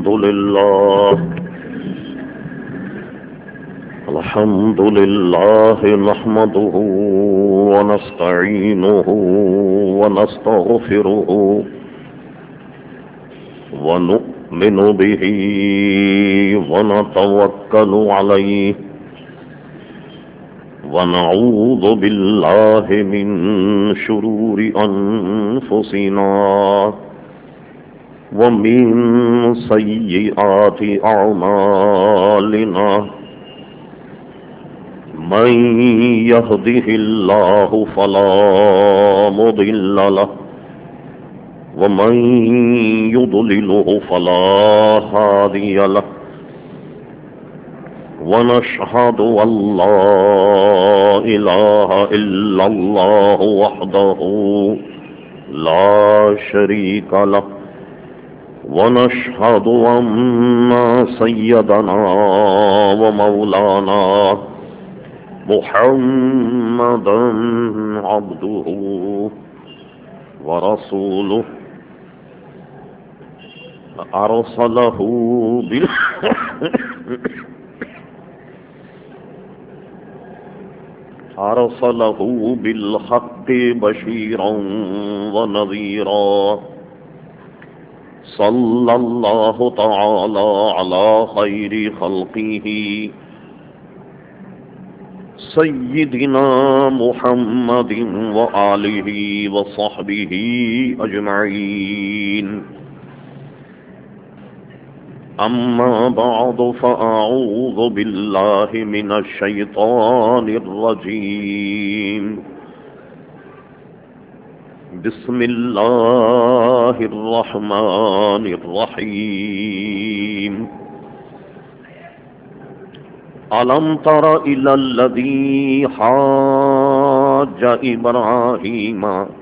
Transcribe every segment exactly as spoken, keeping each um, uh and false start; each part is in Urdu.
الحمد لله الحمد لله نحمده ونستعينه ونستغفره ونؤمن به ونتوكل عليه ونعوذ بالله من شرور أنفسنا ومن سيئات أعمالنا من يهده الله فلا مضل له ومن يضلله فلا هادي له ونشهد أن لا إله إلا الله وحده لا شريك له ونشهد أن سيدنا ومولانا محمدا عبده ورسوله أرسله بال أرسله بالحق بشيرا ونذيرا صلى الله تعالى على خير خلقه سيدنا محمد وآله وصحبه أجمعين أما بعد فأعوذ بالله من الشيطان الرجيم بسم الله الرحمن الرحيم ألم تر إلى الذي حاج إبراهيم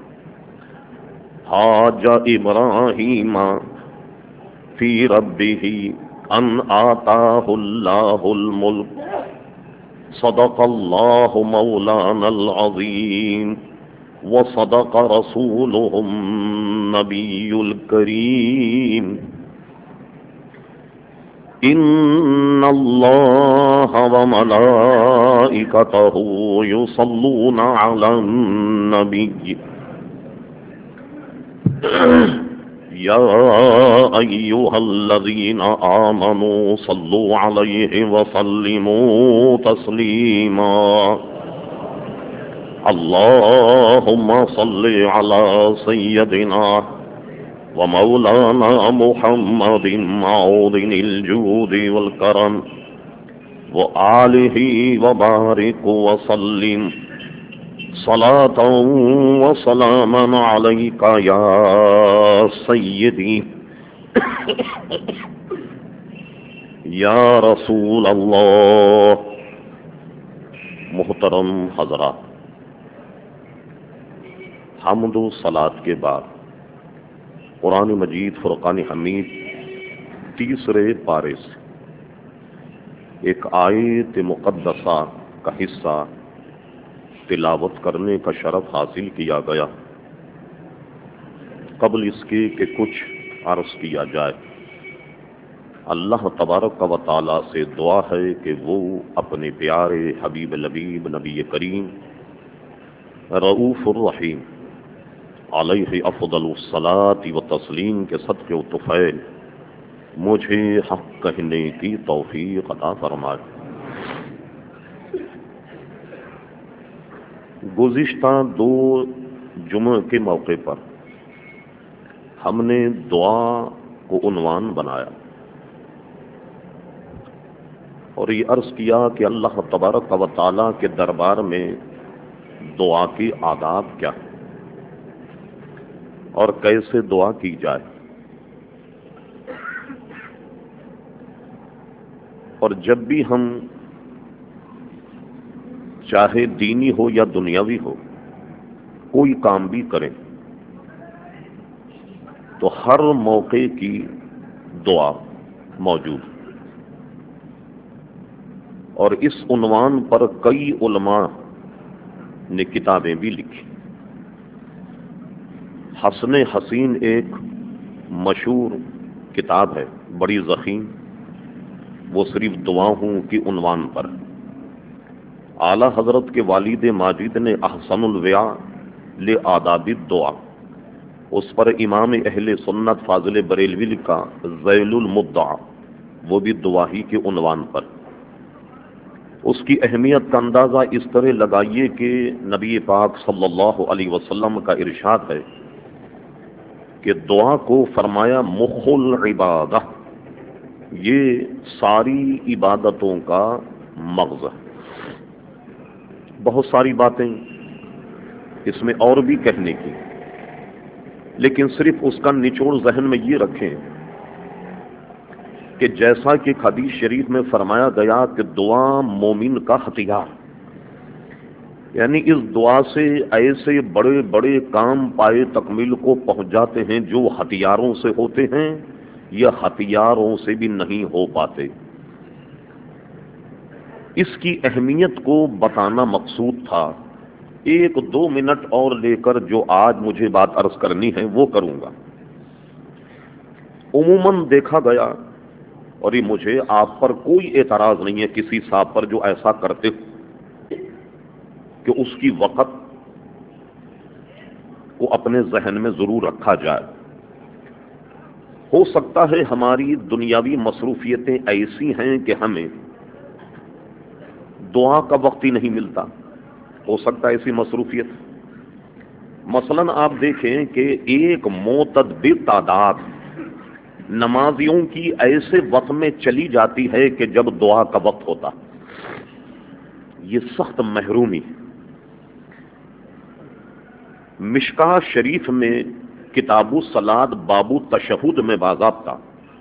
حاج إبراهيم في ربه أن آتاه الله الملك صدق الله مولانا العظيم وصدق رسوله النبي الكريم إن الله وملائكته يصلون على النبي يا أيها الذين آمنوا صلوا عليه وسلموا تسليما اللهم صل على سيدنا ومولانا محمد معوذ الجود والكرم وآله وبارك وسلم صلاة وسلاما عليك يا سيدي يا رسول الله. محترم حضرات، حمد و صلاۃ کے بعد قرآن مجید فرقان حمید تیسرے پارے سے ایک آیت مقدسہ کا حصہ تلاوت کرنے کا شرف حاصل کیا گیا. قبل اس کے کہ کچھ عرض کیا جائے، اللہ تبارک و تعالی سے دعا ہے کہ وہ اپنے پیارے حبیب لبیب نبی کریم رؤوف الرحیم علیہ افضل الصلاۃ و تسلیم کے صدقے و طفیل مجھے حق کہنے کی توفیق عطا فرمائے. گزشتہ دو جمعہ کے موقع پر ہم نے دعا کو عنوان بنایا اور یہ عرض کیا کہ اللہ تبارک و تعالی کے دربار میں دعا کی آداب کیا ہے اور کیسے دعا کی جائے. اور جب بھی ہم چاہے دینی ہو یا دنیاوی ہو کوئی کام بھی کریں تو ہر موقع کی دعا موجود. اور اس عنوان پر کئی علماء نے کتابیں بھی لکھی. حسن حسین ایک مشہور کتاب ہے بڑی ضخیم، وہ صرف دعاؤں کی عنوان پر۔ اعلی حضرت کے والد ماجد نے احسن الویاء لآداب الدعا، اس پر امام اہل سنت فاضل بریلوی لکھا ذیل المدعا، وہ بھی دعا ہی کے عنوان پر۔ اس کی اہمیت کا اندازہ اس طرح لگائیے کہ نبی پاک صلی اللہ علیہ وسلم کا ارشاد ہے کہ دعا کو فرمایا مخ العبادہ، یہ ساری عبادتوں کا مغز ہے۔ بہت ساری باتیں اس میں اور بھی کہنے کی، لیکن صرف اس کا نچوڑ ذہن میں یہ رکھیں کہ جیسا کہ حدیث شریف میں فرمایا گیا کہ دعا مومن کا ہتھیار، یعنی اس دعا سے ایسے بڑے بڑے کام پائے تکمیل کو پہنچ جاتے ہیں جو ہتھیاروں سے ہوتے ہیں یا ہتھیاروں سے بھی نہیں ہو پاتے۔ اس کی اہمیت کو بتانا مقصود تھا۔ ایک دو منٹ اور لے کر جو آج مجھے بات عرض کرنی ہے وہ کروں گا۔ عموماً دیکھا گیا، اور یہ مجھے آپ پر کوئی اعتراض نہیں ہے کسی صاحب پر جو ایسا کرتے ہو، کہ اس کی وقت کو اپنے ذہن میں ضرور رکھا جائے۔ ہو سکتا ہے ہماری دنیاوی مصروفیتیں ایسی ہیں کہ ہمیں دعا کا وقت ہی نہیں ملتا، ہو سکتا ہے ایسی مصروفیت۔ مثلاً آپ دیکھیں کہ ایک معتدل تعداد نمازیوں کی ایسے وقت میں چلی جاتی ہے کہ جب دعا کا وقت ہوتا، یہ سخت محرومی۔ مشکاہ شریف میں کتاب الصلاۃ باب التشہد میں باضابطہ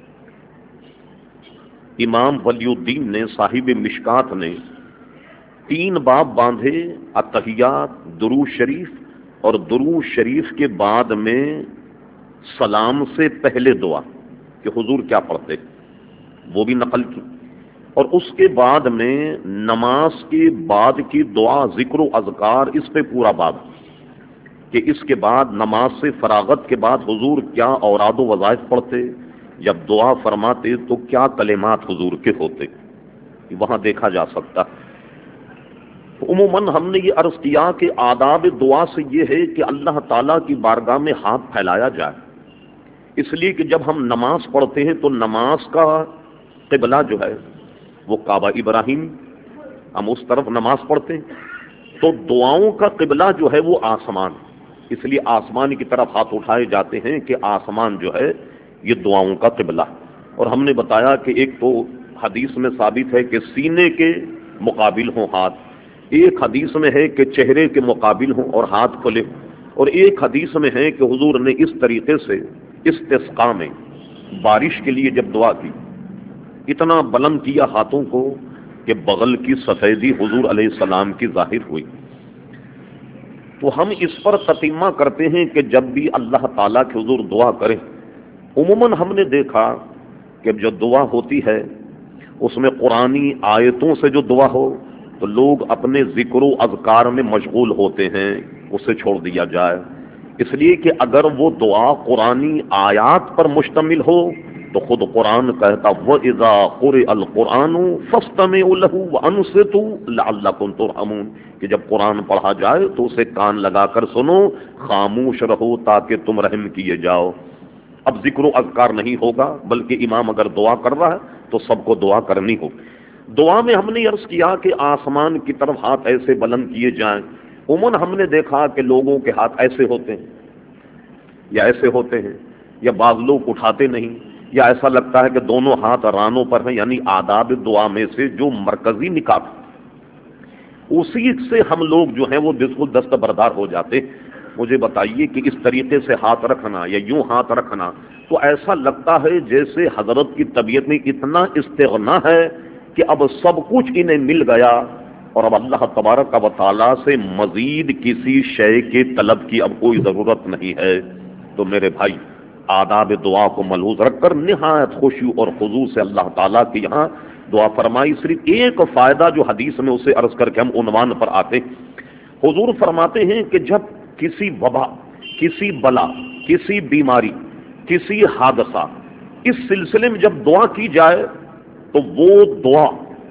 امام ولی الدین نے صاحب مشکات نے تین باب باندھے، التحیات، درود شریف اور درود شریف کے بعد میں سلام سے پہلے دعا کہ حضور کیا پڑھتے، وہ بھی نقل کی، اور اس کے بعد میں نماز کے بعد کی دعا ذکر و اذکار، اس پہ پورا باب کہ اس کے بعد نماز سے فراغت کے بعد حضور کیا اوراد و وظائف پڑھتے، جب دعا فرماتے تو کیا کلمات حضور کے ہوتے، وہاں دیکھا جا سکتا۔ عموماً ہم نے یہ عرض کیا کہ آداب دعا سے یہ ہے کہ اللہ تعالیٰ کی بارگاہ میں ہاتھ پھیلایا جائے، اس لیے کہ جب ہم نماز پڑھتے ہیں تو نماز کا قبلہ جو ہے وہ کعبہ ابراہیم، ہم اس طرف نماز پڑھتے ہیں، تو دعاؤں کا قبلہ جو ہے وہ آسمان، اس لیے آسمان کی طرف ہاتھ اٹھائے جاتے ہیں کہ آسمان جو ہے یہ دعاؤں کا قبلہ۔ اور ہم نے بتایا کہ ایک تو حدیث میں ثابت ہے کہ سینے کے مقابل ہوں ہاتھ، ایک حدیث میں ہے کہ چہرے کے مقابل ہوں اور ہاتھ کھلے، اور ایک حدیث میں ہے کہ حضور نے اس طریقے سے استسقاء میں بارش کے لیے جب دعا کی اتنا بلند کیا ہاتھوں کو کہ بغل کی سفیدی حضور علیہ السلام کی ظاہر ہوئی۔ تو ہم اس پر تتمہ کرتے ہیں کہ جب بھی اللہ تعالیٰ کے حضور دعا کریں، عموماً ہم نے دیکھا کہ جو دعا ہوتی ہے اس میں قرآنی آیتوں سے جو دعا ہو تو لوگ اپنے ذکر و اذکار میں مشغول ہوتے ہیں، اسے چھوڑ دیا جائے، اس لیے کہ اگر وہ دعا قرآنی آیات پر مشتمل ہو تو خود قرآن کہتا وَإِذَا قُرِئَ الْقُرْآنُ فَاسْتَمِعُوا لَهُ وَأَنصِتُوا لَعَلَّكُمْ تُرْحَمُونَ، کہ جب قرآن پڑھا جائے تو اسے کان لگا کر سنو، خاموش رہو تاکہ تم رحم کیے جاؤ۔ اب ذکر و اذکار نہیں ہوگا، بلکہ امام اگر دعا کر رہا ہے تو سب کو دعا کرنی ہو۔ دعا میں ہم نے عرض کیا کہ آسمان کی طرف ہاتھ ایسے بلند کیے جائیں، عموماً ہم نے دیکھا کہ لوگوں کے ہاتھ ایسے ہوتے ہیں یا ایسے ہوتے ہیں، یا بعض لوگ اٹھاتے نہیں، یا ایسا لگتا ہے کہ دونوں ہاتھ رانوں پر ہیں، یعنی آداب دعا میں سے جو مرکزی نکات اسی سے ہم لوگ جو ہیں وہ بالکل دستبردار ہو جاتے۔ مجھے بتائیے کہ اس طریقے سے ہاتھ رکھنا یا یوں ہاتھ رکھنا تو ایسا لگتا ہے جیسے حضرت کی طبیعت میں اتنا استغنا ہے کہ اب سب کچھ انہیں مل گیا اور اب اللہ تبارک و تعالیٰ سے مزید کسی شے کے طلب کی اب کوئی ضرورت نہیں ہے۔ تو میرے بھائی، آداب دعا کو ملحوظ رکھ کر نہایت خوشی اور خضوع سے اللہ تعالیٰ کے یہاں دعا فرمائی۔ صرف ایک فائدہ جو حدیث میں اسے عرض کر کے ہم عنوان پر آتے، حضور فرماتے ہیں کہ جب کسی وبا، کسی بلا، کسی بیماری، کسی حادثہ اس سلسلے میں جب دعا کی جائے تو وہ دعا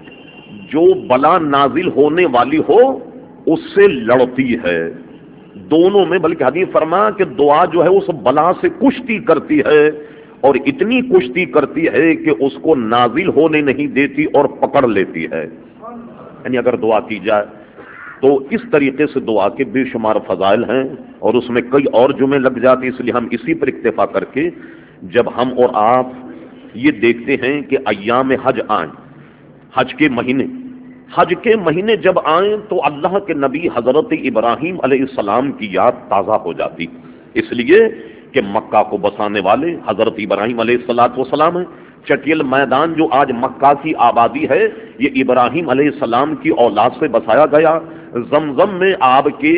جو بلا نازل ہونے والی ہو اس سے لڑتی ہے، دونوں میں، بلکہ حدیث فرمایا کہ دعا جو ہے اس بلا سے کشتی کرتی ہے، اور اتنی کشتی کرتی ہے کہ اس کو نازل ہونے نہیں دیتی اور پکڑ لیتی ہے۔ یعنی اگر دعا کی جائے تو اس طریقے سے دعا کے بے شمار فضائل ہیں، اور اس میں کئی اور جمعے لگ جاتی، اس لیے ہم اسی پر اکتفا کر کے جب ہم اور آپ یہ دیکھتے ہیں کہ ایام حج آئیں، حج کے مہینے حج کے مہینے جب آئیں تو اللہ کے نبی حضرت ابراہیم علیہ السلام کی یاد تازہ ہو جاتی، اس لیے کہ مکہ کو بسانے والے حضرت ابراہیم علیہ الصلوۃ والسلام ہیں۔ چٹیل میدان جو آج مکہ کی آبادی ہے یہ ابراہیم علیہ السلام کی اولاد سے بسایا گیا۔ زمزم میں آپ کے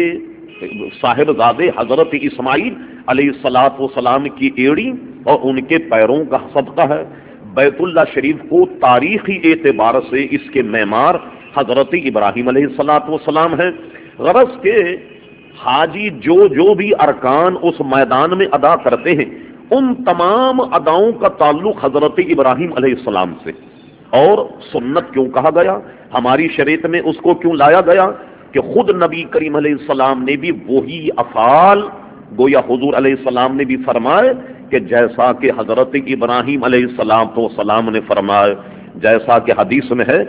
صاحبزادے حضرت اسماعیل علیہ الصلوۃ والسلام کی ایڑی اور ان کے پیروں کا صدقہ ہے۔ بیت اللہ شریف کو تاریخی اعتبار سے اس کے معمار حضرت ابراہیم علیہ الصلوۃ والسلام ہے۔ غرض کے حاجی جو جو بھی ارکان اس میدان میں ادا کرتے ہیں ان تمام اداؤں کا تعلق حضرت ابراہیم علیہ السلام سے۔ اور سنت کیوں کہا گیا، ہماری شریعت میں اس کو کیوں لایا گیا کہ خود نبی کریم علیہ السلام نے بھی وہی افعال، گویا حضور علیہ السلام نے بھی فرمائے کہ جیسا کہ حضرت ابراہیم علیہ السلام تو سلام نے فرمائے، جیسا کہ حدیث میں ہے،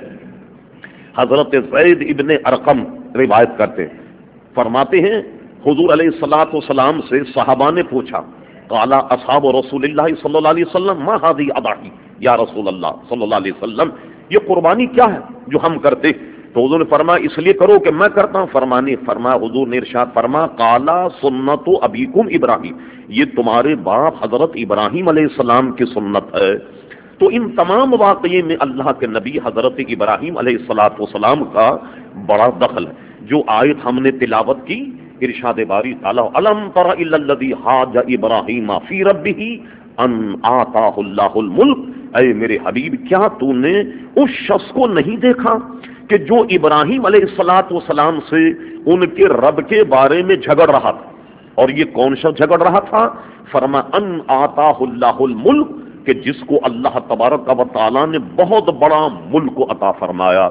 حضرت زید ابن ارقم روایت کرتے ہیں، فرماتے ہیں حضور علیہ الصلوۃ والسلام سے صحابہ نے پوچھا، قال اصحاب رسول اللہ صلی اللہ علیہ وسلم ما هذه اضاحی، یا رسول اللہ صلی اللہ علیہ وسلم یہ قربانی کیا ہے جو ہم کرتے؟ تو حضور نے فرمایا اس لیے کرو کہ میں کرتا ہوں۔ فرمانے فرمایا حضور نے ارشاد فرمایا قال سنت ابیکم ابراہیم، یہ تمہارے باپ حضرت ابراہیم علیہ السلام کی سنت ہے۔ تو ان تمام واقعے میں اللہ کے نبی حضرت ابراہیم علیہ الصلوۃ والسلام کا بڑا دخل ہے۔ جو آیت ہم نے تلاوت کی، ارشاد باری تعالی الم تر الی الذی حاج ابراہیم فی ربہ ان آتاہ اللہ الملک، اے میرے حبیب کیا تو نے اس شخص کو نہیں دیکھا کہ جو ابراہیم علیہ الصلوۃ والسلام سے ان کے رب کے بارے میں جھگڑ رہا تھا؟ اور یہ کون شخص جھگڑ رہا تھا؟ فرمایا ان آتاہ اللہ الملک، کہ جس کو اللہ تبارک و تعالی نے بہت بڑا ملک عطا فرمایا،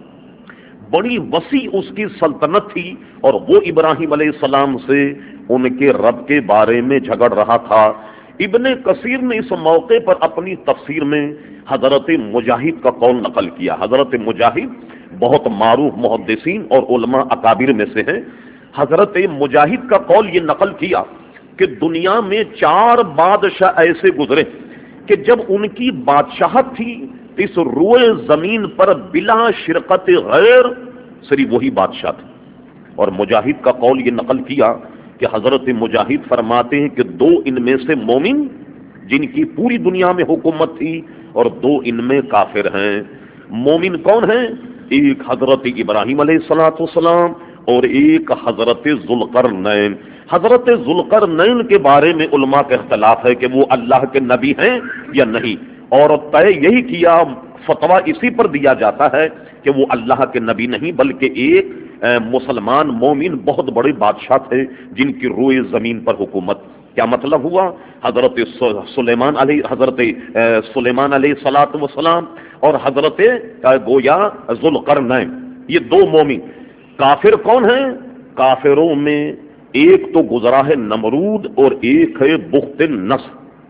بڑی وسیع اس کی سلطنت تھی، اور وہ ابراہیم علیہ السلام سے ان کے رب کے بارے میں جھگڑ رہا تھا۔ ابن کثیر نے اس موقع پر اپنی تفسیر میں حضرت مجاہد کا قول نقل کیا۔ حضرت مجاہد بہت معروف محدثین اور علماء اکابر میں سے ہیں۔ حضرت مجاہد کا قول یہ نقل کیا کہ دنیا میں چار بادشاہ ایسے گزرے کہ جب ان کی بادشاہت تھی اس روئے زمین پر بلا شرکت غیر صرف وہی بادشاہ تھے۔ اور مجاہد کا قول یہ نقل کیا کہ حضرت مجاہد فرماتے ہیں کہ دو ان میں سے مومن جن کی پوری دنیا میں حکومت تھی اور دو ان میں کافر ہیں۔ مومن کون ہیں؟ ایک حضرت ابراہیم علیہ الصلوۃ والسلام اور ایک حضرت ذوالقرنین۔ حضرت ذوالقرنین کے بارے میں علماء کا اختلاف ہے کہ وہ اللہ کے نبی ہیں یا نہیں، اور طے یہی کیا، فتویٰ اسی پر دیا جاتا ہے کہ وہ اللہ کے نبی نہیں بلکہ ایک مسلمان مومن بہت بڑے بادشاہ تھے جن کی روئے زمین پر حکومت۔ کیا مطلب ہوا؟ حضرت سلیمان علیہ حضرت سلیمان علیہ الصلوۃ والسلام اور حضرت گویا ذوالقرنین، یہ دو مومن۔ کافر کون ہیں؟ کافروں میں ایک تو گزرا ہے نمرود اور ایک ہے بخت نصر۔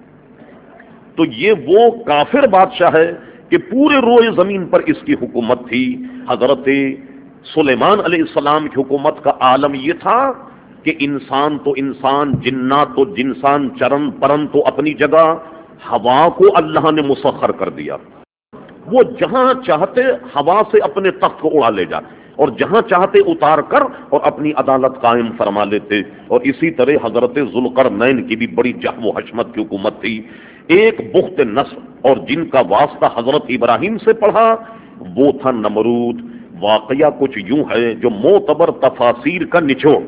تو یہ وہ کافر بادشاہ ہے کہ پورے روئے زمین پر اس کی حکومت تھی۔ حضرت سلیمان علیہ السلام کی حکومت کا عالم یہ تھا کہ انسان تو انسان، جنات تو جنسان، چرن پرن تو اپنی جگہ، ہوا کو اللہ نے مسخر کر دیا، وہ جہاں چاہتے ہوا سے اپنے تخت کو اڑا لے جا اور جہاں چاہتے اتار کر اور اپنی عدالت قائم فرما لیتے۔ اور اسی طرح حضرت ذوالقرنین کی بھی بڑی جہو و حشمت کی حکومت تھی۔ ایک بخت نصر اور جن کا واسطہ حضرت ابراہیم سے پڑھا وہ تھا نمرود۔ واقعہ کچھ یوں ہے جو معتبر تفاسیر کا نچوڑ،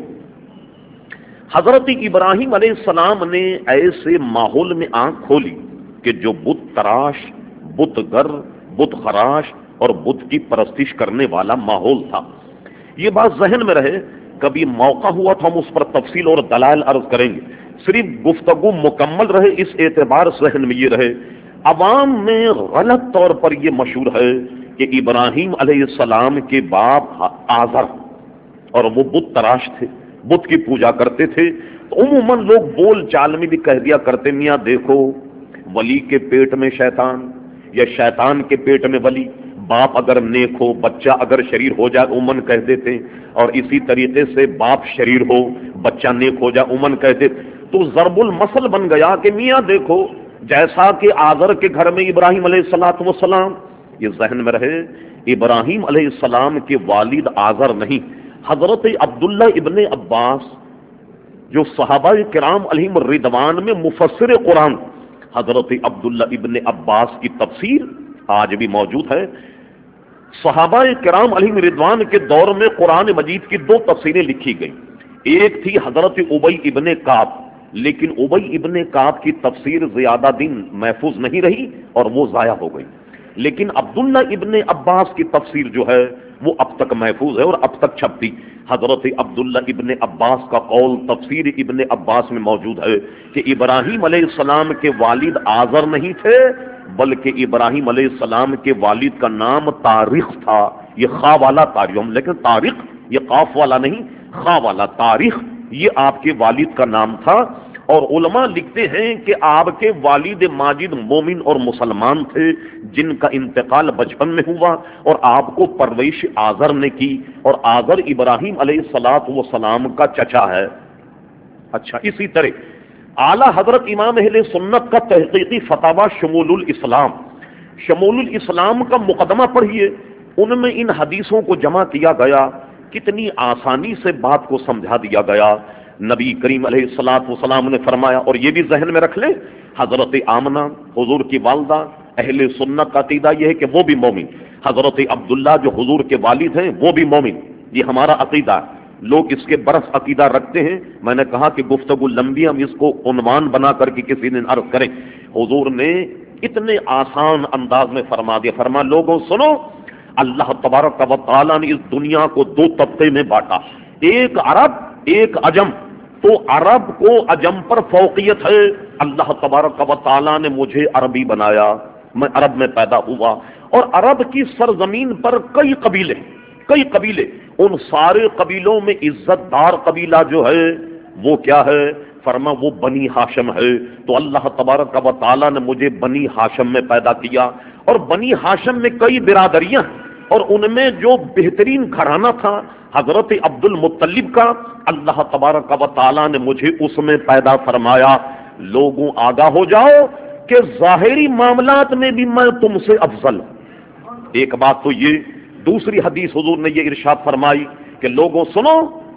حضرت ابراہیم علیہ السلام نے ایسے ماحول میں آنکھ کھولی کہ جو بت تراش، بت گر، بت خراش اور بت کی پرستش کرنے والا ماحول تھا۔ یہ بات ذہن میں رہے، کبھی موقع ہوا تو ہم اس پر تفصیل اور دلائل عرض کریں گے، صرف گفتگو مکمل رہے اس اعتبار ذہن میں یہ رہے عوام میں غلط طور پر یہ مشہور ہے کہ ابراہیم علیہ السلام کے باپ آزر اور وہ بت تراش تھے، بت کی پوجا کرتے تھے، تو عموماً لوگ بول چال میں بھی کہہ دیا کرتے میاں دیکھو ولی کے پیٹ میں شیطان یا شیطان کے پیٹ میں ولی، باپ اگر نیک ہو بچہ اگر شریر ہو جائے عموماً کہہ دیتے ہیں، اور اسی طریقے سے باپ شریر ہو بچہ نیک ہو جائے عموماً کہہ دیتے، تو ضرب المثل بن گیا کہ میاں دیکھو جیسا کہ آزر کے گھر میں ابراہیم علیہ الصلوۃ والسلام، یہ ذہن میں رہے ابراہیم علیہ السلام کے والد آزر نہیں، حضرت عبداللہ ابن عباس جو صحابہ کرام علیہم الرضوان میں مفسر قرآن، حضرت عبداللہ ابن عباس کی تفسیر آج بھی موجود ہے۔ صحابہ کرام علیہم رضوان کے دور میں قرآن مجید کی دو تفسیریں لکھی گئیں، ایک تھی حضرت ابی ابن کعب، لیکن ابی ابن کعب کی تفسیر زیادہ دن محفوظ نہیں رہی اور وہ ضائع ہو گئی، لیکن عبداللہ ابن عباس کی تفسیر جو ہے وہ اب تک محفوظ ہے اور اب تک چھپتی۔ حضرت عبداللہ ابن عباس کا قول تفسیر ابن عباس میں موجود ہے کہ ابراہیم علیہ السلام کے والد آزر نہیں تھے بلکہ ابراہیم علیہ السلام کے والد کا نام طارق تھا، یہ خا والا طارق، لیکن طارق یہ قاف والا نہیں، خا والا طارق یہ آپ کے والد کا نام تھا۔ اور علماء لکھتے ہیں کہ آپ کے والد ماجد مومن اور مسلمان تھے جن کا انتقال بچپن میں ہوا اور آپ کو پرورش آزر نے کی، اور آزر ابراہیم علیہ الصلوۃ والسلام کا چچا ہے۔ اچھا، اسی طرح اعلی حضرت امام اہل سنت کا تحقیقی فتاوی شمول الاسلام، شمول الاسلام کا مقدمہ پڑھیے، ان میں ان حدیثوں کو جمع کیا گیا، کتنی آسانی سے بات کو سمجھا دیا گیا۔ نبی کریم علیہ الصلوۃ والسلام نے فرمایا، اور یہ بھی ذہن میں رکھ لیں، حضرت آمنہ حضور کی والدہ، اہل سنت کا عقیدہ یہ ہے کہ وہ بھی مومن، حضرت عبداللہ جو حضور کے والد ہیں وہ بھی مومن، یہ ہمارا عقیدہ ہے۔ لوگ اس کے برعکس عقیدہ رکھتے ہیں، میں نے کہا کہ گفتگو لمبی، ہم اس کو عنوان بنا کر کے کسی دن عرض کریں۔ حضور نے اتنے آسان انداز میں فرما دیا، فرما لوگوں سنو، اللہ تبارک و تعالیٰ نے اس دنیا کو دو طبقے میں بانٹا، ایک عرب ایک عجم، تو عرب کو عجم پر فوقیت ہے، اللہ تبارک و تعالیٰ نے مجھے عربی بنایا، میں عرب میں پیدا ہوا، اور عرب کی سرزمین پر کئی قبیلے کئی قبیلے ان سارے قبیلوں میں عزت دار قبیلہ جو ہے وہ کیا ہے؟ فرما وہ بنی ہاشم ہے، تو اللہ تبارک و تعالیٰ نے مجھے بنی ہاشم میں پیدا کیا، اور بنی ہاشم میں کئی برادریاں ہیں، اور ان میں جو بہترین گھرانہ تھا حضرت عبد المطلب کا، اللہ تبارک و تعالیٰ نے مجھے اس میں پیدا فرمایا۔ لوگوں آگاہ ہو جاؤ کہ ظاہری معاملات میں بھی میں تم سے افضل ہوں۔ ایک بات تو یہ، دوسری حدیث حضور نے یہ ارشاد فرمائی کہ لوگوں سنو،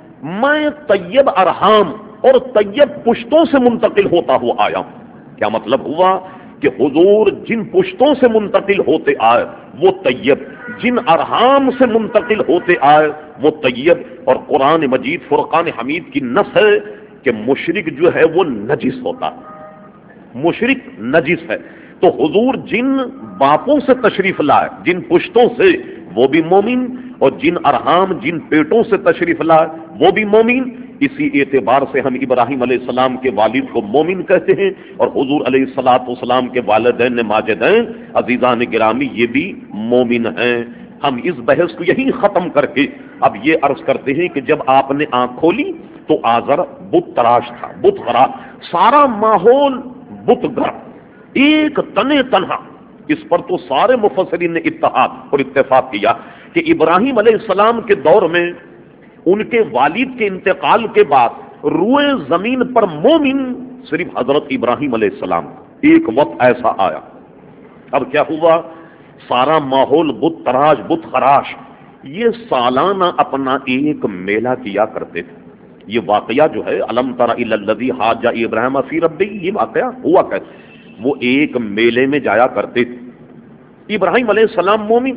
میں طیب ارحام اور طیب پشتوں سے منتقل ہوتا ہوا آیا ہوں۔ کیا مطلب ہوا؟ کہ حضور جن پشتوں سے منتقل ہوتے آئے وہ طیب، جن ارحام سے منتقل ہوتے آئے وہ طیب، اور قرآن مجید فرقان حمید کی نص ہے کہ مشرک جو ہے وہ نجس ہوتا ہے، مشرک نجس ہے، تو حضور جن باپوں سے تشریف لائے، جن پشتوں سے، وہ بھی مومن، اور جن ارحام جن پیٹوں سے تشریف لائے وہ بھی مومن۔ اسی اعتبار سے ہم ابراہیم علیہ السلام کے والد کو مومن کہتے ہیں، اور حضور علیہ الصلوۃ والسلام کے والدین ماجدین عزیزان گرامی یہ بھی مومن ہیں۔ ہم اس بحث کو یہی ختم کر کے اب یہ عرض کرتے ہیں کہ جب آپ نے آنکھ کھولی تو آزر بت تراش تھا، بت خراب، سارا ماحول بت گھر، ایک تنے تنہا۔ اس پر تو سارے مفسرین نے اتحاد اور اتفاق کیا کہ ابراہیم علیہ السلام کے دور میں ان کے والد کے انتقال کے بعد روئے زمین پر مومن صرف حضرت ابراہیم علیہ السلام۔ ایک وقت ایسا آیا، اب کیا ہوا؟ سارا ماحول بت تراش، بت خراش۔ یہ سالانہ اپنا ایک میلہ کیا کرتے تھے۔ یہ واقعہ جو ہے الم تر الی الذی حاج ابراہیم فی ربہ، یہ واقعہ ہوا کہ وہ ایک میلے میں جایا کرتے تھے۔ ابراہیم علیہ السلام مومن،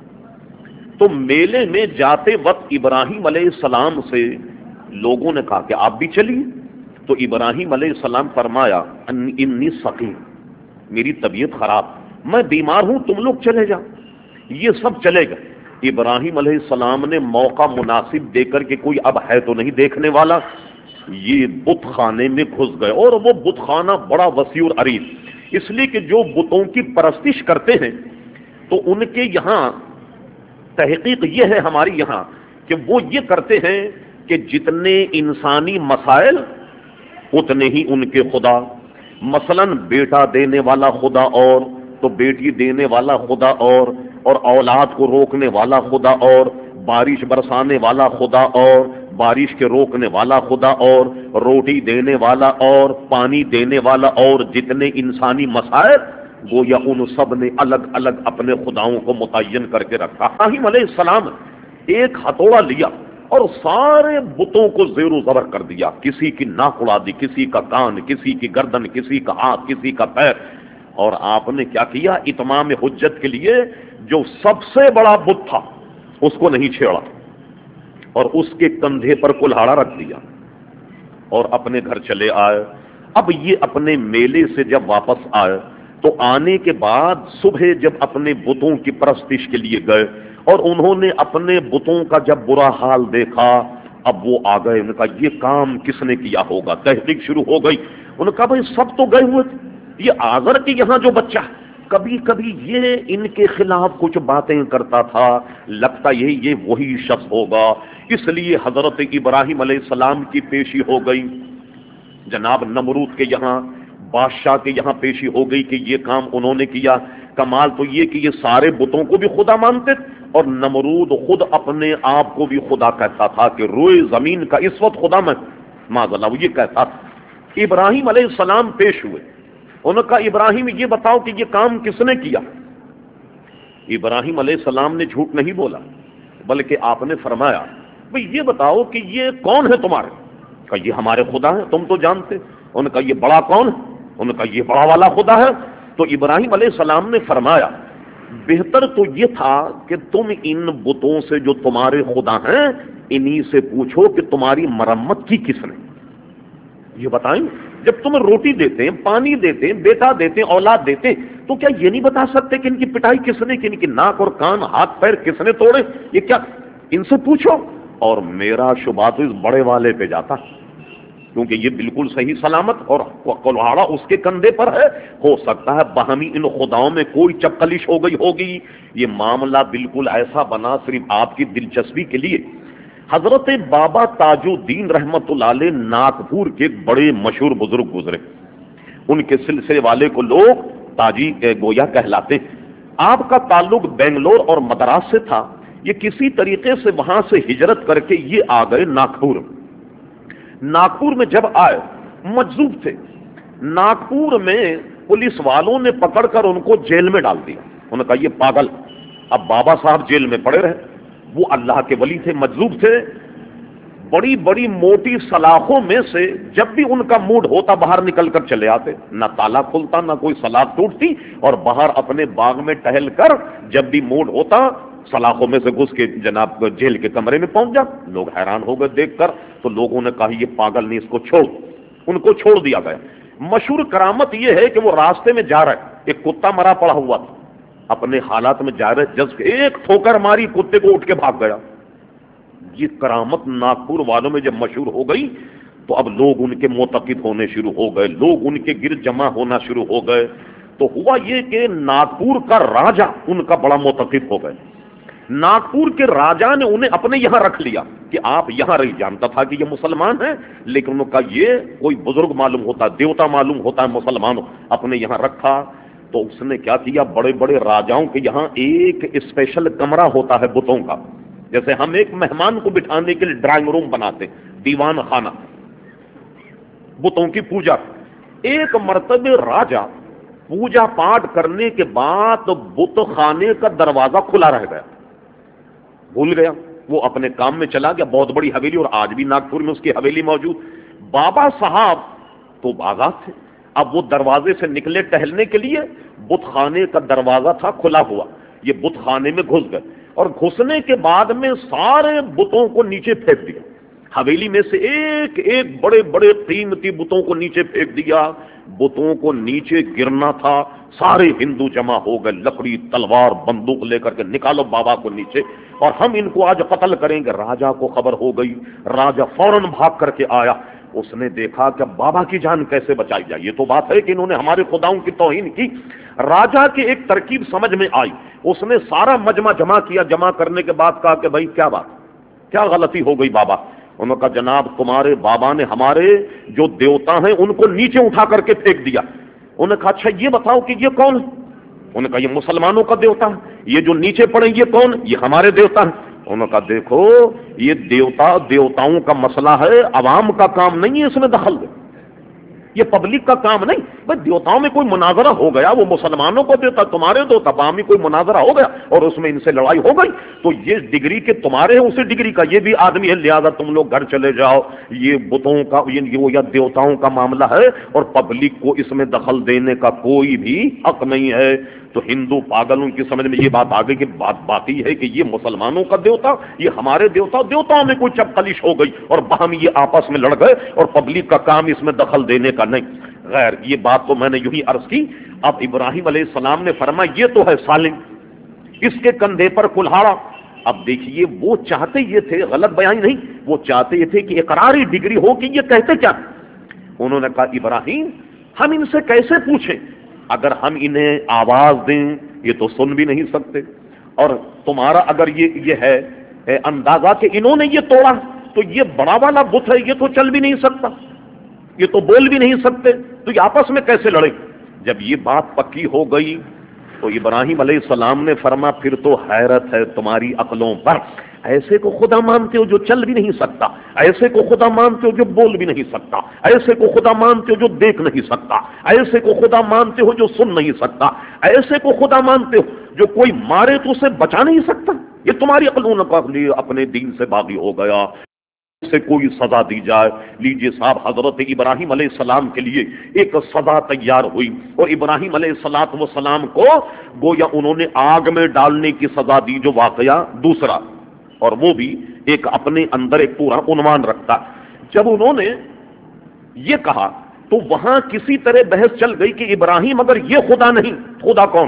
تو میلے میں جاتے وقت ابراہیم علیہ السلام سے لوگوں نے کہا کہ آپ بھی چلیے، تو ابراہیم علیہ السلام فرمایا انی سقیم، میری طبیعت خراب، میں بیمار ہوں، تم لوگ چلے جاؤ۔ یہ سب چلے گئے۔ ابراہیم علیہ السلام نے موقع مناسب دے کر کے کوئی اب ہے تو نہیں دیکھنے والا، یہ بت خانے میں گھس گئے، اور وہ بت خانہ بڑا وسیع اور عریض، اس لیے کہ جو بتوں کی پرستش کرتے ہیں تو ان کے یہاں تحقیق یہ ہے ہماری یہاں کہ وہ یہ کرتے ہیں کہ جتنے انسانی مسائل اتنے ہی ان کے خدا. مثلا بیٹا دینے والا خدا اور تو بیٹی دینے والا خدا اور اور اولاد کو روکنے والا خدا اور بارش برسانے والا خدا اور بارش کے روکنے والا خدا اور روٹی دینے والا اور پانی دینے والا اور جتنے انسانی مسائل گویا ان سب نے الگ الگ اپنے خداؤں کو متعین کر کے رکھا. ابراہیم علیہ السلام ایک ہتھوڑا لیا اور سارے بتوں کو زیر و زبر کر دیا. کسی کی ناک اڑا دی, کسی کا کان, کسی کی گردن, کسی کا ہاتھ, کسی کا پیر. اور آپ نے کیا کیا؟ اتمام حجت کے لیے جو سب سے بڑا بت تھا اس کو نہیں چھیڑا اور اس کے کندھے پر کلہاڑا رکھ دیا اور اپنے گھر چلے آئے. اب یہ اپنے میلے سے جب واپس آئے تو آنے کے بعد صبح جب اپنے بتوں کی پرستش کے لیے گئے اور انہوں نے اپنے بتوں کا جب برا حال دیکھا, اب وہ آ گئے. انہوں نے کہا یہ کام کس نے کیا ہوگا؟ تحقیق شروع ہو گئی. انہوں نے کہا بھائی سب تو گئے ہوئے تھے, یہ آزر کے یہاں جو بچہ کبھی کبھی یہ ان کے خلاف کچھ باتیں کرتا تھا, لگتا یہی یہ وہی شخص ہوگا. اس لیے حضرت ابراہیم علیہ السلام کی پیشی ہو گئی, جناب نمرود کے یہاں بادشاہ کے یہاں پیشی ہو گئی کہ یہ کام انہوں نے کیا. کمال تو یہ کہ یہ سارے بتوں کو بھی خدا مانتے تھے اور نمرود خود اپنے آپ کو بھی خدا کہتا تھا کہ روئے زمین کا اس وقت خدا میں معاذ اللہ یہ کہتا تھا. ابراہیم علیہ السلام پیش ہوئے. انہوں نے کہا ابراہیم یہ بتاؤ کہ یہ کام کس نے کیا؟ ابراہیم علیہ السلام نے جھوٹ نہیں بولا بلکہ آپ نے فرمایا بھئی یہ بتاؤ کہ یہ کون ہے تمہارے؟ کہا یہ ہمارے خدا ہے, تم تو جانتے. انہوں نے کہا یہ بڑا کون ہے؟ انہوں نے کہا یہ بڑا والا خدا ہے. تو ابراہیم علیہ السلام نے فرمایا بہتر تو یہ تھا کہ تم ان بتوں سے جو تمہارے خدا ہیں انہی سے پوچھو کہ تمہاری مرمت کی کس نے. یہ بتائیں جب تمہیں روٹی دیتے ہیں, پانی دیتے ہیں, بیٹا دیتے ہیں, اولاد دیتے ہیں, تو کیا یہ نہیں بتا سکتے کہ ان کی پٹائی کس نے, کہ ان کی ناک اور کان, ہاتھ پیر کس نے توڑے؟ یہ کیا ان سے پوچھو. اور میرا شبہ تو اس بڑے والے پہ جاتا کیونکہ یہ بالکل صحیح سلامت اور کلہاڑا اس کے کندھے پر ہے. ہو سکتا ہے باہمی ان خداؤں میں کوئی چپکلش ہو گئی ہوگی. یہ معاملہ بالکل ایسا بنا صرف آپ کی دلچسپی کے لیے. حضرت بابا تاج الدین رحمت اللہ علیہ ناگپور کے بڑے مشہور بزرگ گزرے. ان کے سلسلے والے کو لوگ تاجی گویا کہلاتے. آپ کا تعلق بنگلور اور مدراس سے تھا. یہ کسی طریقے سے وہاں سے ہجرت کر کے یہ آ گئے ناگپور. ناگپور میں جب آئے مجذوب تھے. ناگپور میں پولیس والوں نے پکڑ کر ان کو جیل میں ڈال دیا. انہوں نے کہا یہ پاگل. اب بابا صاحب جیل میں پڑے رہے. وہ اللہ کے ولی تھے, مجذوب تھے. بڑی بڑی موٹی سلاخوں میں سے جب بھی ان کا موڈ ہوتا باہر نکل کر چلے آتے. نہ تالا کھلتا نہ کوئی سلاخ ٹوٹتی اور باہر اپنے باغ میں ٹہل کر جب بھی موڈ ہوتا سلاخوں میں سے گھس کے جناب جیل کے کمرے میں پہنچ جا. لوگ حیران ہو گئے دیکھ کر. تو لوگوں نے کہا یہ پاگل نہیں, اس کو چھوڑ. ان کو چھوڑ دیا گیا. مشہور کرامت یہ ہے کہ وہ راستے میں جا رہے, ایک کتا مرا پڑا ہوا تھا, اپنے حالات میں جا رہے, جس ایک ٹھوکر ماری کتے کو اٹھ کے بھاگ گیا. یہ کرامت ناگپور والوں میں جب مشہور ہو گئی تو اب لوگ ان کے معتقد ہونے شروع ہو گئے, لوگ ان کے گرد جمع ہونا شروع ہو گئے. تو ہوا یہ کہ ناگپور کا راجا ان کا بڑا معتقد ہو گئے. ناگپور کے راجا نے انہیں اپنے یہاں رکھ لیا کہ آپ یہاں رہی. جانتا تھا کہ یہ مسلمان ہیں لیکن انہوں نے کہا یہ کوئی بزرگ معلوم ہوتا ہے, دیوتا معلوم ہوتا ہے مسلمان, اپنے یہاں رکھا. تو اس نے کیا کیا, بڑے بڑے راجاؤں کے یہاں ایک اسپیشل کمرہ ہوتا ہے بتوں کا. جیسے ہم ایک مہمان کو بٹھانے کے لیے ڈرائنگ روم بناتے, دیوان خانہ, بتوں کی پوجا. ایک مرتبہ راجا پوجا پاٹ کرنے کے بعد بت خانے کا دروازہ کھلا رہ گیا, بھول گیا. وہ اپنے کام میں چلا گیا. بہت بڑی حویلی اور آج بھی ناگپور میں اس کی حویلی موجود. بابا صاحب تو آزاد تھے. اب وہ دروازے سے نکلے ٹہلنے کے لیے, بت خانے کا دروازہ تھا کھلا ہوا. یہ بت خانے میں گھس گئے اور گھسنے کے بعد میں سارے بتوں کو نیچے پھینک دیا. حویلی میں سے ایک ایک بڑے بڑے قیمتی بتوں کو نیچے پھینک دیا. بتوں کو نیچے گرنا تھا. سارے ہندو جمع ہو گئے, لکڑی تلوار بندوق لے کر کے نکالو بابا کو نیچے اور ہم ان کو آج قتل کریں گے. راجا کو خبر ہو گئی. راجا فوراً بھاگ کر کے آیا. اس نے دیکھا کہ بابا کی جان کیسے بچائی جائے. یہ تو بات ہے کہ انہوں نے ہمارے خداؤں کی توہین کی. راجا کی ایک ترکیب سمجھ میں آئی. اس نے سارا مجمع جمع کیا. جمع کرنے کے بعد کہا کہ بھائی کیا بات, کیا غلطی ہو گئی بابا؟ انہوں نے کہا جناب تمہارے بابا نے ہمارے جو دیوتا ہیں ان کو نیچے اٹھا کر کے پھینک دیا. انہوں نے کہا اچھا یہ بتاؤ کہ یہ کون ہے؟ انہوں نے کہا یہ مسلمانوں کا دیوتا ہے. یہ جو نیچے پڑے یہ کون؟ یہ ہمارے دیوتا ہیں. انہوں نے کہا دیکھو یہ دیوتا دیوتاؤں کا مسئلہ ہے, عوام کا کام نہیں ہے اس میں دخل دے, یہ پبلک کا کام نہیں. بھائی دیوتاؤں میں کوئی مناظرہ ہو گیا, وہ مسلمانوں کو دیوتا تمہارے دیوتا, بامی کوئی مناظرہ ہو گیا اور اس میں ان سے لڑائی ہو گئی تو یہ ڈگری کے تمہارے ہیں, اسی ڈگری کا یہ بھی آدمی ہے, لہذا تم لوگ گھر چلے جاؤ. یہ بتوں کا یہ وہ یا دیوتاؤں کا معاملہ ہے اور پبلک کو اس میں دخل دینے کا کوئی بھی حق نہیں ہے. تو ہندو پاگلوں کی سمجھ میں یہ بات آ گئی کہ بات باقی ہے کہ یہ مسلمانوں کا دیوتا, یہ ہمارے دیوتا, دیوتاؤں میں کوئی چپکلش ہو گئی اور باہم یہ آپس میں لڑ گئے اور پبلک کا کام اس میں دخل دینے کا نہیں. غیر یہ بات تو میں نے یوں ہی عرض کی. اب ابراہیم علیہ السلام نے فرمایا یہ تو ہے سالم, اس کے کندھے پر کلہاڑا. اب دیکھیے وہ چاہتے یہ تھے, غلط بیان نہیں, وہ چاہتے یہ تھے کہ اقراری ڈگری ہو کہ یہ کہتے کیا. انہوں نے کہا ابراہیم ہم ان سے کیسے پوچھیں, اگر ہم انہیں آواز دیں یہ تو سن بھی نہیں سکتے, اور تمہارا اگر یہ یہ ہے اندازہ کہ انہوں نے یہ توڑا تو یہ بڑا والا بت ہے, یہ تو چل بھی نہیں سکتا, یہ تو بول بھی نہیں سکتے, تو یہ آپس میں کیسے لڑے. جب یہ بات پکی ہو گئی تو ابراہیم علیہ السلام نے فرما پھر تو حیرت ہے تمہاری عقلوں پر, ایسے کو خدا مانتے ہو جو چل بھی نہیں سکتا, ایسے کو خدا مانتے ہو جو بول بھی نہیں سکتا, ایسے کو خدا مانتے ہو جو دیکھ نہیں سکتا, ایسے کو خدا مانتے ہو جو سن نہیں سکتا, ایسے کو خدا مانتے ہو جو کوئی مارے تو اسے بچا نہیں سکتا. یہ تمہاری عقلوں کا اپنے دین سے باغی ہو گیا, سے کوئی سزا دی جائے. لیجئے صاحب حضرت ابراہیم علیہ السلام کے لیے ایک سزا تیار ہوئی, اور ابراہیم علیہ السلام والسلام کو گویا انہوں نے آگ میں ڈالنے کی سزا دی, جو واقعہ دوسرا, اور وہ بھی ایک اپنے اندر ایک پورا عنوان رکھتا. جب انہوں نے یہ کہا تو وہاں کسی طرح بحث چل گئی کہ ابراہیم اگر یہ خدا نہیں, خدا کون,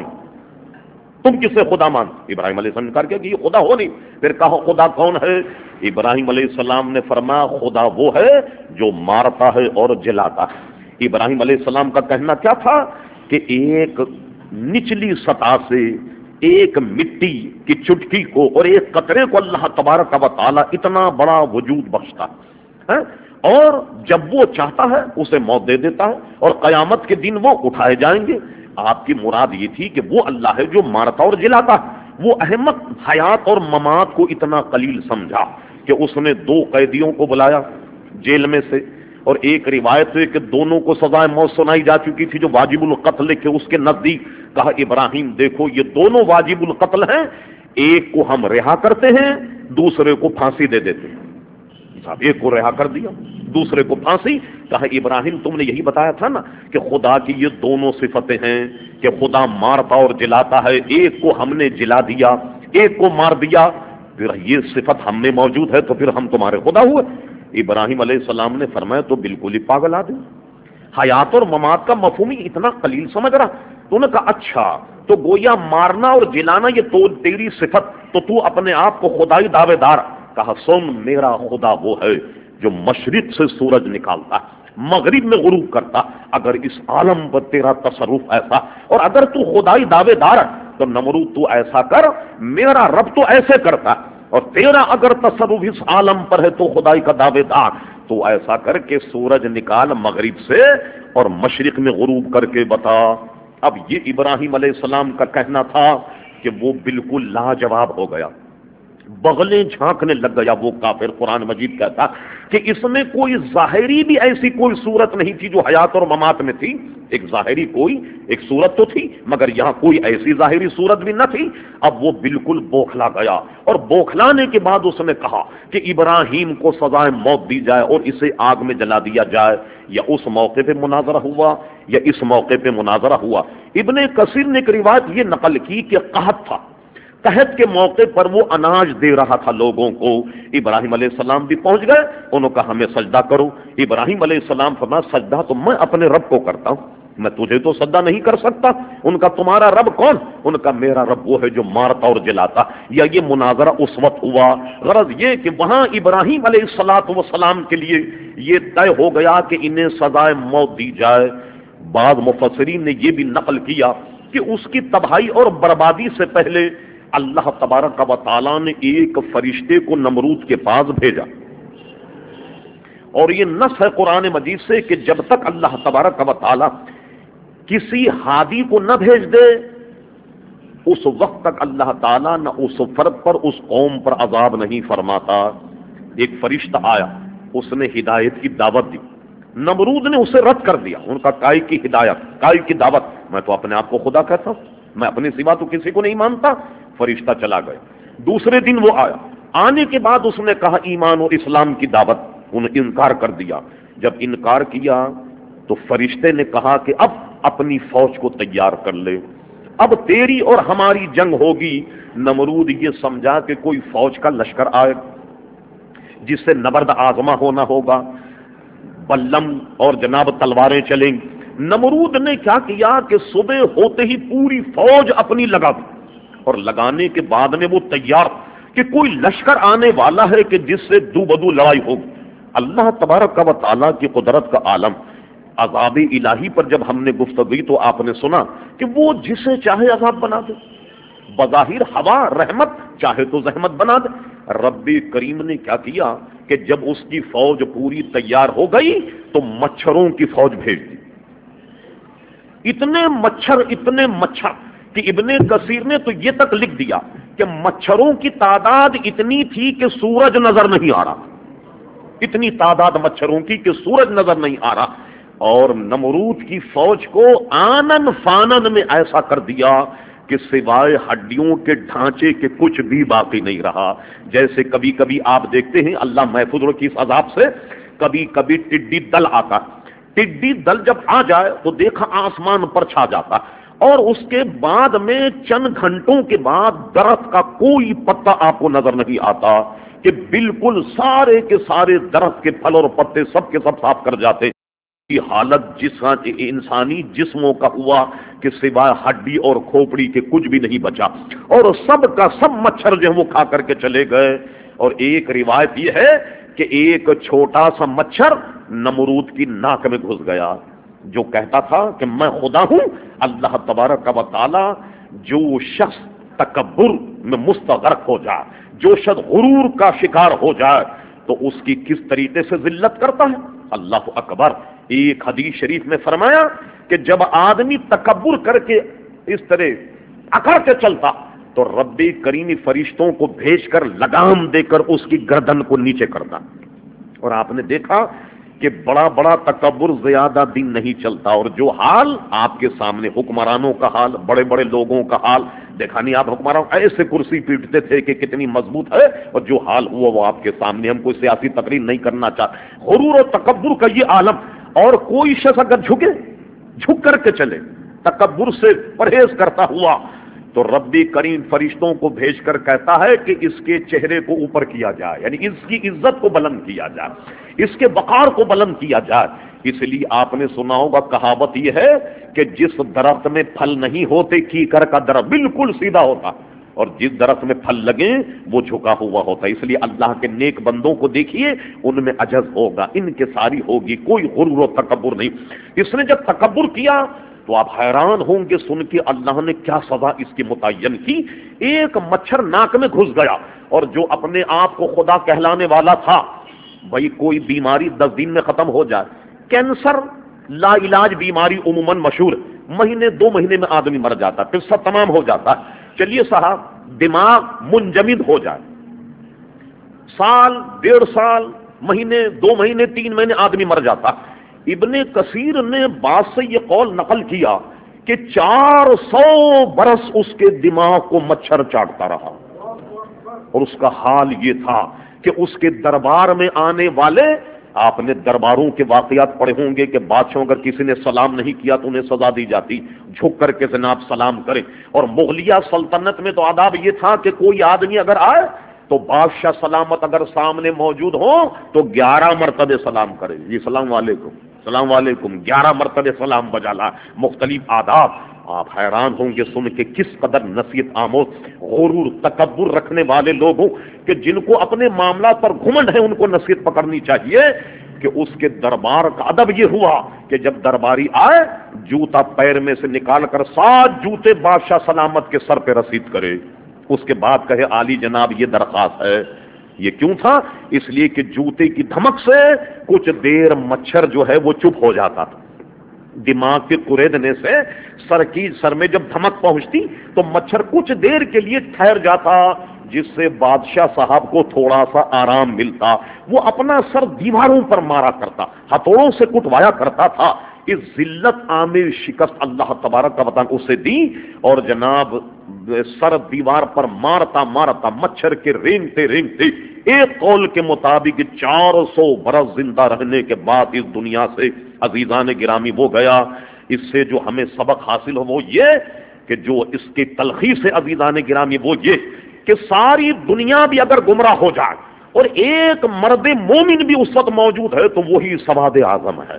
تم کسے خدا مان. ابراہیم علیہ السلام نے کہا کہ یہ خدا ہو نہیں. پھر کہو خدا کون ہے. ابراہیم علیہ السلام نے فرمایا خدا وہ ہے جو مارتا ہے اور جلاتا ہے. ابراہیم علیہ السلام کا کہنا کیا تھا کہ ایک نچلی سطح سے ایک مٹی کی چٹکی کو اور ایک قطرے کو اللہ تبارک و تعالی اتنا بڑا وجود بخشتا ہے, اور جب وہ چاہتا ہے اسے موت دے دیتا ہے, اور قیامت کے دن وہ اٹھائے جائیں گے. آپ کی مراد یہ تھی کہ وہ اللہ ہے جو مارتا اور جلاتا. وہ احمق حیات اور ممات کو اتنا قلیل سمجھا کہ اس نے دو قیدیوں کو بلایا جیل میں سے, اور ایک روایت ہے کہ دونوں کو سزائے موت سنائی جا چکی تھی جو واجب القتل کے اس کے نزدیک. کہا ابراہیم دیکھو یہ دونوں واجب القتل ہیں, ایک کو ہم رہا کرتے ہیں دوسرے کو پھانسی دے دیتے ہیں. صاحب ایک کو رہا کر دیا دوسرے کو پھانسی. کہا ابراہیم تم نے یہی بتایا تھا نا کہ خدا کی یہ دونوں صفتیں ہیں کہ خدا مارتا اور جلاتا ہے, ایک کو ہم نے جلا دیا ایک کو مار دیا, پھر یہ صفت ہم میں موجود ہے تو پھر ہم تمہارے خدا ہوئے. ابراہیم علیہ السلام نے فرمایا تو بالکل ہی پاگل آدمی, حیات اور ممات کا مفہوم ہی اتنا قلیل سمجھ رہا. تو نے کہا اچھا تو گویا مارنا اور جلانا یہ تو تیری صفت, تو تو اپنے آپ کو خدائی دعوے دار. کہا سن میرا خدا وہ ہے جو مشرق سے سورج نکالتا مغرب میں غروب کرتا. اگر اس عالم پر تیرا تصرف ایسا, اور اگر تو خدائی دعوے دار ہے تو نمرود تو ایسا کر, میرا رب تو ایسے کرتا, اور تیرا اگر تصرف اس عالم پر ہے تو خدائی کا دعوے دار, تو ایسا کر کے سورج نکال مغرب سے اور مشرق میں غروب کر کے بتا. اب یہ ابراہیم علیہ السلام کا کہنا تھا کہ وہ بالکل لاجواب ہو گیا, بغلیں جھانکنے لگ گیا وہ کافر. قرآن مجید کہتا کہ اس میں کوئی ظاہری بھی ایسی کوئی صورت نہیں تھی جو حیات اور ممات میں تھی. ایک ظاہری کوئی ایک صورت تو تھی, مگر یہاں کوئی ایسی ظاہری صورت بھی نہ تھی. اب وہ بالکل بوکھلا گیا, اور بوکھلانے کے بعد اس نے کہا کہ ابراہیم کو سزائے موت دی جائے اور اسے آگ میں جلا دیا جائے. یا اس موقع پہ مناظرہ ہوا یا اس موقع پہ مناظرہ ہوا. ابن کثیر نے ایک روایت یہ نقل کی کہ قحط تھا, قحط کے موقع پر وہ اناج دے رہا تھا لوگوں کو. ابراہیم علیہ السلام بھی پہنچ گئے, انہوں نے کہا ہمیں سجدہ کرو. ابراہیم علیہ السلام فرمایا سجدہ تو میں اپنے رب کو کرتا ہوں, میں تجھے تو سدا نہیں کر سکتا. ان کا تمہارا رب کون؟ ان کا میرا رب وہ ہے جو مارتا اور جلاتا. یا یہ مناظرہ اس وقت ہوا. غرض یہ کہ وہاں ابراہیم علیہ الصلوۃ والسلام کے لیے یہ طے ہو گیا کہ انہیں سزائے موت دی جائے. بعض مفسرین نے یہ بھی نقل کیا کہ اس کی تباہی اور بربادی سے پہلے اللہ تبارک و تعالیٰ نے ایک فرشتے کو نمرود کے پاس بھیجا. اور یہ نص ہے قرآن مجید سے کہ جب تک اللہ تبارک و تعالیٰ کسی ہادی کو نہ بھیج دے اس وقت تک اللہ تعالیٰ نہ اس فرد پر اس قوم پر عذاب نہیں فرماتا. ایک فرشتہ آیا, اس نے ہدایت کی دعوت دی. نمرود نے اسے رد کر دیا. ان کا کائی کی ہدایت, کائی کی دعوت, میں تو اپنے آپ کو خدا کہتا ہوں, میں اپنے سوا تو کسی کو نہیں مانتا. فرشتہ چلا گیا. دوسرے دن وہ آیا. آنے کے بعد اس نے کہا ایمان اور اسلام کی دعوت. انہیں انکار کر دیا. جب انکار کیا تو فرشتے نے کہا کہ اب اپنی فوج کو تیار کر لے, اب تیری اور ہماری جنگ ہوگی. نمرود یہ سمجھا کہ کوئی فوج کا لشکر آئے جس سے نبرد آزما ہونا ہوگا, بلم اور جناب تلواریں چلیں گی. نمرود نے کیا کیا کہ صبح ہوتے ہی پوری فوج اپنی لگا دی, اور لگانے کے بعد میں وہ تیار کہ کوئی لشکر آنے والا ہے کہ جس سے دو بدو لڑائی ہوگی. اللہ تبارک و تعالیٰ کی قدرت کا عالم. عذاب الہی پر جب ہم نے گفتگو تو آپ نے سنا کہ وہ جسے چاہے عذاب بنا دے. بظاہر ہوا رحمت, چاہے تو زحمت بنا دے. رب کریم نے کیا کیا کہ جب اس کی فوج پوری تیار ہو گئی تو مچھروں کی فوج بھیج دی. اتنے مچھر اتنے مچھر کہ ابن کثیر نے تو یہ تک لکھ دیا کہ مچھروں کی تعداد اتنی تھی کہ سورج نظر نہیں آ رہا. اتنی تعداد مچھروں کی کہ سورج نظر نہیں آ رہا. اور نمرود کی فوج کو آنن فانن میں ایسا کر دیا کہ سوائے ہڈیوں کے ڈھانچے کے کچھ بھی باقی نہیں رہا. جیسے کبھی کبھی آپ دیکھتے ہیں, اللہ محفوظ رکھے اس عذاب سے, کبھی کبھی ٹڈی دل آتا. ٹڈی دل جب آ جائے تو دیکھا آسمان پر چھا جاتا, اور اس کے بعد میں چند گھنٹوں کے بعد درخت کا کوئی پتا آپ کو نظر نہیں آتا کہ بالکل سارے کے سارے درخت کے پھل اور پتے سب کے سب صاف کر جاتے. یہ حالت جس انسانی جسموں کا ہوا کہ سوائے ہڈی اور کھوپڑی کے کچھ بھی نہیں بچا, اور سب کا سب مچھر جو ہے وہ کھا کر کے چلے گئے. اور ایک روایت یہ ہے کہ ایک چھوٹا سا مچھر نمرود کی ناک میں گھس گیا, جو کہتا تھا کہ میں خدا ہوں. اللہ تبارک و تعالی جو شخص تکبر میں مستغرق ہو جائے, جو شخص غرور کا شکار ہو جائے, تو اس کی کس طریقے سے ذلت کرتا ہے. اللہ اکبر. ایک حدیث شریف میں فرمایا کہ جب آدمی تکبر کر کے اس طرح اکڑ کے چلتا تو رب کریم فرشتوں کو بھیج کر لگام دے کر اس کی گردن کو نیچے کرتا. اور آپ نے دیکھا کہ بڑا بڑا تکبر زیادہ دن نہیں چلتا. اور جو حال آپ کے سامنے حکمرانوں کا حال, بڑے بڑے لوگوں کا حال دیکھا نہیں آپ. حکمران ایسے کرسی پیٹتے تھے کہ کتنی مضبوط ہے, اور جو حال ہوا وہ آپ کے سامنے. ہم کوئی سیاسی تقریر نہیں کرنا چاہتے. غرور اور تکبر کا یہ عالم. اور کوئی شخص اگر جھکے, جھک کر کے چلے, تکبر سے پرہیز کرتا ہوا, تو رب کریم فرشتوں کو بھیج کر کہتا ہے کہ اس کے چہرے کو اوپر کیا جائے, یعنی اس کی عزت کو بلند کیا جائے, اس کے وقار کو بلند کیا جائے. اس لیے آپ نے سنا ہوگا کہاوت یہ ہے کہ جس درخت میں پھل نہیں ہوتے کیکر کا درخت بالکل سیدھا ہوتا, اور جس درخت میں پھل لگے وہ جھکا ہوا ہوتا ہے. اس لیے اللہ کے نیک بندوں کو دیکھیے, ان میں عجز ہوگا, انکساری ہوگی, کوئی غرور و تکبر نہیں. اس نے جب تکبر کیا تو آپ حیران ہوں گے سن کے اللہ نے کیا سزا اس کی متعین کی. ایک مچھر ناک میں گھس گیا, اور جو اپنے آپ کو خدا کہلانے والا تھا, بھائی کوئی بیماری دس دن میں ختم ہو جائے, کینسر لا علاج بیماری عموماً مشہور, مہینے دو مہینے میں آدمی مر جاتا, قصہ تمام ہو جاتا. چلیے صاحب دماغ منجمد ہو جائے, سال ڈیڑھ سال مہینے دو مہینے تین مہینے آدمی مر جاتا. ابن کثیر نے بعض سے یہ قول نقل کیا کہ چار سو برس اس کے دماغ کو مچھر چاٹتا رہا, اور اس کا حال یہ تھا کہ اس کے دربار میں آنے والے, آپ نے درباروں کے واقعات پڑھے ہوں گے کہ بادشاہ اگر کسی نے سلام نہیں کیا تو انہیں سزا دی جاتی, جھک کر کے جناب سلام کرے. اور مغلیہ سلطنت میں تو آداب یہ تھا کہ کوئی آدمی اگر آئے تو بادشاہ سلامت اگر سامنے موجود ہو تو گیارہ مرتبہ سلام کرے, جی السلام علیکم, السلام علیکم، گیارہ مرتبہ سلام بجالا، مختلف آداب. آپ حیران ہوں گے سن کے کس قدر نصیحت آموز غرور تکبر رکھنے والے لوگ ہوں کہ جن کو اپنے معاملات پر گھمنڈ ہے ان کو نصیحت پکڑنی چاہیے کہ اس کے دربار کا ادب یہ ہوا کہ جب درباری آئے جوتا پیر میں سے نکال کر سات جوتے بادشاہ سلامت کے سر پہ رسید کرے، اس کے بعد کہے عالی جناب یہ درخواست ہے. یہ کیوں تھا؟ اس لیے کہ جوتے کی دھمک سے کچھ دیر مچھر جو ہے وہ چپ ہو جاتا تھا. دماغ کے کریدنے سے سر کی سر میں جب دھمک پہنچتی تو مچھر کچھ دیر کے لیے ٹھہر جاتا، جس سے بادشاہ صاحب کو تھوڑا سا آرام ملتا. وہ اپنا سر دیواروں پر مارا کرتا، ہتھوڑوں سے کٹوایا کرتا تھا. اس ذلت عامر شکست اللہ تبارک و تعالی اسے دی اور جناب سر دیوار پر مارتا مارتا مچھر کے رینگتے رینگتے ایک قول کے مطابق چار سو برس زندہ رہنے کے بعد اس دنیا سے عزیزان گرامی وہ گیا. اس سے جو ہمیں سبق حاصل ہو وہ یہ کہ جو اس کی تلخیص سے عزیزان گرامی وہ یہ کہ ساری دنیا بھی اگر گمراہ ہو جائے اور ایک مرد مومن بھی اس وقت موجود ہے تو وہی سواد اعظم ہے.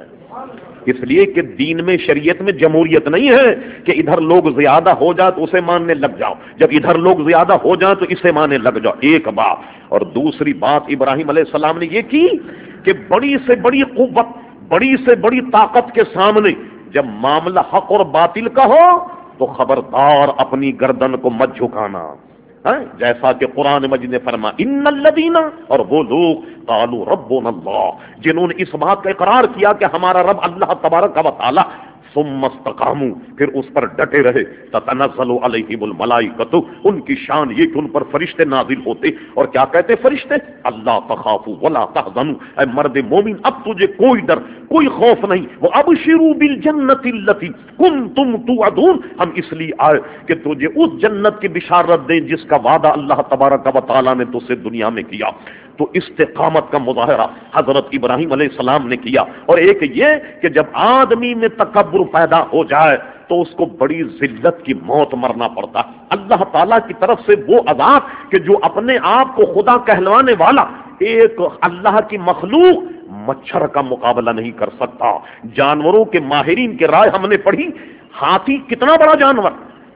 اس لیے کہ دین میں شریعت میں جمہوریت نہیں ہے کہ ادھر لوگ زیادہ ہو جائے تو اسے ماننے لگ جاؤ، جب ادھر لوگ زیادہ ہو جائیں تو اسے ماننے لگ جاؤ. ایک بات. اور دوسری بات ابراہیم علیہ السلام نے یہ کی کہ بڑی سے بڑی قوت، بڑی سے بڑی طاقت کے سامنے جب معاملہ حق اور باطل کا ہو تو خبردار اپنی گردن کو مت جھکانا. جیسا کہ قرآن مجید نے فرمایا ان الذین، اور وہ لوگ قالوا ربنا اللہ، جنہوں نے اس بات کا اقرار کیا کہ ہمارا رب اللہ تبارک و تعالی، ثم استقاموا، پھر اس پر ڈٹے رہے، تتنزل علیہم الملائکۃ، ان کی شان یہ کہ ان پر فرشتے نازل ہوتے اور کیا کہتے فرشتے؟ اللہ تخافوا ولا تحزنوا، اے مرد مومن اب تجھے کوئی ڈر کوئی خوف نہیں. وہ ابشروا بالجنۃ التی کنتم توعدون، ہم اس لیے آئے کہ تجھے اس جنت کی بشارت دیں جس کا وعدہ اللہ تبارک و تعالیٰ نے تجھ سے دنیا میں کیا. تو استقامت کا مظاہرہ حضرت ابراہیم علیہ السلام نے کیا. اور ایک یہ کہ جب آدمی میں تکبر پیدا ہو جائے تو اس کو بڑی ذلت کی موت مرنا پڑتا. اللہ تعالیٰ کی طرف سے وہ عذاب کہ جو اپنے آپ کو خدا کہلوانے والا ایک اللہ کی مخلوق مچھر کا مقابلہ نہیں کر سکتا. جانوروں کے ماہرین کے رائے ہم نے پڑھی، ہاتھی کتنا بڑا جانور،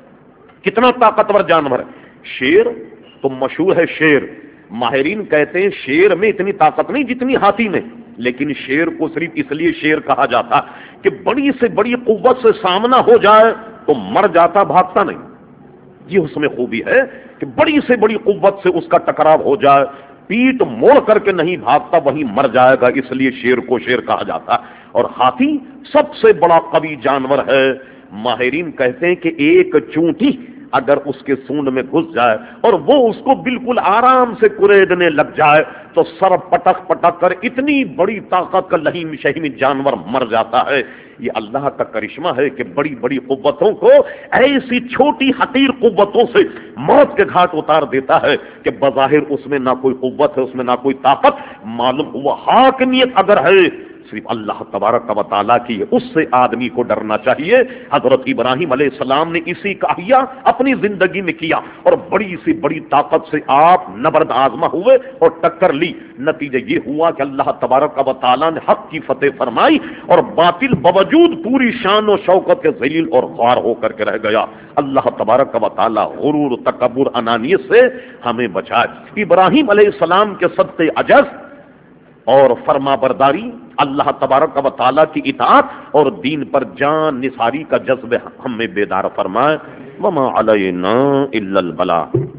کتنا طاقتور جانور ہے. شیر تو مشہور ہے، شیر ماہرین کہتے ہیں شیر میں اتنی طاقت نہیں جتنی ہاتھی میں، لیکن شیر کو صرف اس لیے شیر کہا جاتا کہ بڑی سے بڑی قوت سے سامنا ہو جائے تو مر جاتا، بھاگتا نہیں. یہ اس میں خوبی ہے کہ بڑی سے بڑی قوت سے اس کا ٹکراؤ ہو جائے، پیٹ موڑ کر کے نہیں بھاگتا، وہی مر جائے گا، اس لیے شیر کو شیر کہا جاتا. اور ہاتھی سب سے بڑا قوی جانور ہے. ماہرین کہتے ہیں کہ ایک چونٹی اگر اس کے سونڈ میں گھس جائے اور وہ اس کو بالکل آرام سے کریدنے لگ جائے تو سر پٹک پٹک کر اتنی بڑی طاقت کا لہیم شہیم جانور مر جاتا ہے. یہ اللہ کا کرشمہ ہے کہ بڑی بڑی قوتوں کو ایسی چھوٹی حقیر قوتوں سے موت کے گھاٹ اتار دیتا ہے کہ بظاہر اس میں نہ کوئی قوت ہے، اس میں نہ کوئی طاقت، معلوم ہوا حاکمیت اگر ہے صرف اللہ تبارک و تعالیٰ کی ہے. اس سے آدمی کو ڈرنا چاہیے. حضرت ابراہیم علیہ السلام نے اسی کا احیا اپنی زندگی میں کیا اور بڑی سی بڑی طاقت سے آپ نبرد آزما ہوئے اور ٹکر لی. نتیجہ یہ ہوا کہ اللہ تبارک و تعالیٰ نے حق کی فتح فرمائی اور باطل باوجود پوری شان و شوکت کے ذلیل اور خوار ہو کر کے رہ گیا. اللہ تبارک و تعالیٰ غرور تکبر انانیت سے ہمیں بچائے. ابراہیم علیہ السلام کے صدقے عجز اور فرما برداری، اللہ تبارک و تعالیٰ کی اطاعت اور دین پر جان نثاری کا جذب ہم میں بیدار فرمائے. وما علینا الا البلاغ.